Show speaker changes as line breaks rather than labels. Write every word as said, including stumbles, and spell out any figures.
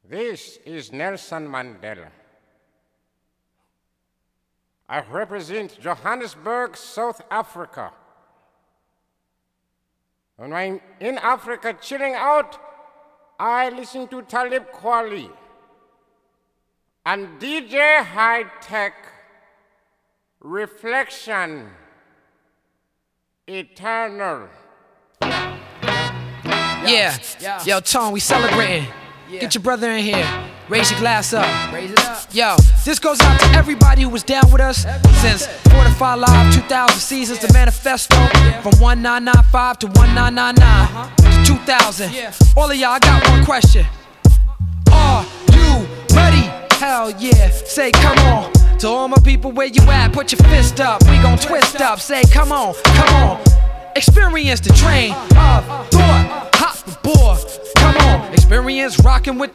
This is Nelson Mandela. I represent Johannesburg, South Africa. When I'm in Africa chilling out, I listen to Talib Kweli and D J High Tech, Reflection, Eternal.
Yeah, yeah. Yo, Tone, we celebrating. Yeah. Get your brother in here. Raise your glass up. Raise it up. Yo, this goes out to everybody who was down with us since Fortify Live two thousand seasons, yeah. The manifesto, yeah. From one nine nine five to one nine nine nine uh-huh. to two thousand. Yeah. All of y'all, I got one question. Are you ready? Hell yeah. Say, come on. To all my people, where you at? Put your fist up. We gon' twist up. Say, come on, come on. Experience the train of thought. Hop aboard. Come on. Experience rocking with